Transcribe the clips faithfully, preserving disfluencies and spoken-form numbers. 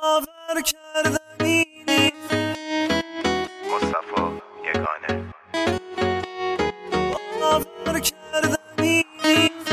باور کردنی نیست. مصطفی یگانه. باور کردنی نیست.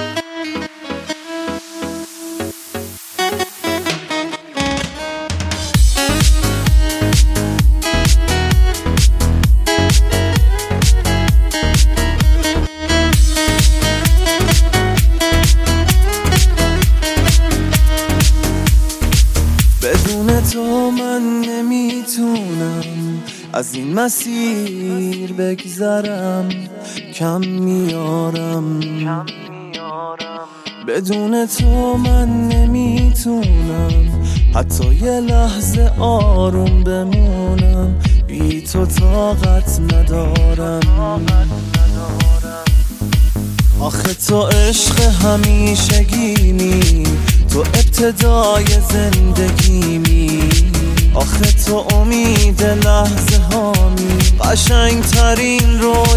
بدون تو من نمیتونم از این مسیر بگذرم، کم میارم. بدون تو من نمیتونم حتی یه لحظه آروم بمونم، بی تو طاقت ندارم. آخه تو عشق همیشگیمی، تو ابتدای زندگیمی. آخه تو امید لحظه هامی، قشنگ ترین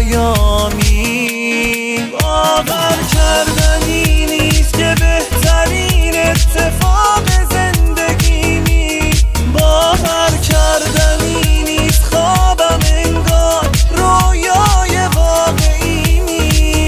رویامی. باور کردنی نیست که بهترین اتفاق زندگیمی. باور کردنی نیست خوابم انگار رویای واقعیمی.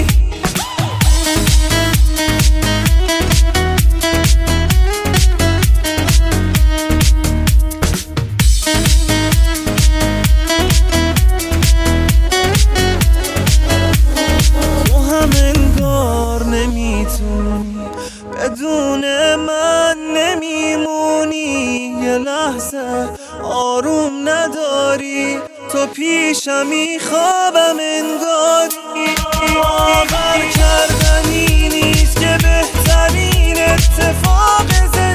بدون من نمیمونی، یه لحظه آروم نداری، تو پیشمی خوابم انگاری. باور کردنی نیست که بهترین اتفاق